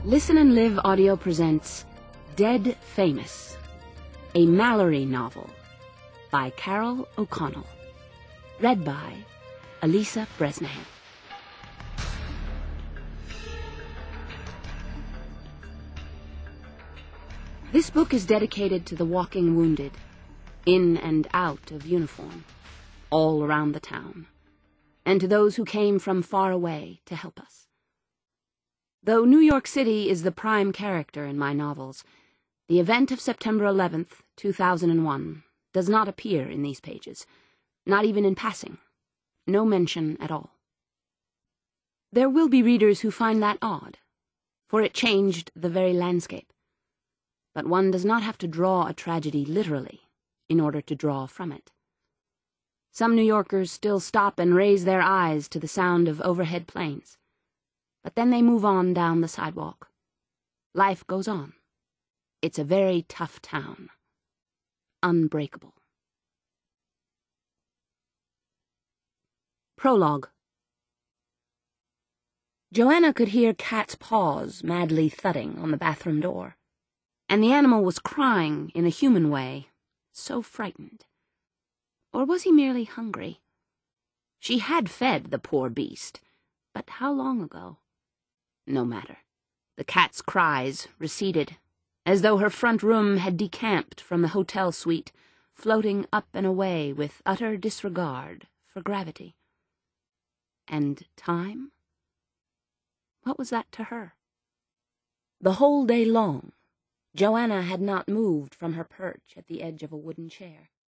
Listen and Live Audio presents Dead Famous, a Mallory novel by Carol O'Connell. Read by Elisa Bresnahan. This book is dedicated to the walking wounded, in and out of uniform, all around the town, and to those who came from far away to help us. Though New York City is the prime character in my novels, the event of September 11th, 2001, does not appear in these pages, not even in passing, no mention at all. There will be readers who find that odd, for it changed the very landscape. But one does not have to draw a tragedy literally in order to draw from it. Some New Yorkers still stop and raise their eyes to the sound of overhead planes. But then they move on down the sidewalk. Life goes on. It's a very tough town. Unbreakable. Prologue. Joanna could hear Kat's paws madly thudding on the bathroom door, and the animal was crying in a human way, so frightened. Or was he merely hungry? She had fed the poor beast, but how long ago? No matter. The cat's cries receded, as though her front room had decamped from the hotel suite, floating up and away with utter disregard for gravity. And time? What was that to her? The whole day long, Joanna had not moved from her perch at the edge of a wooden chair.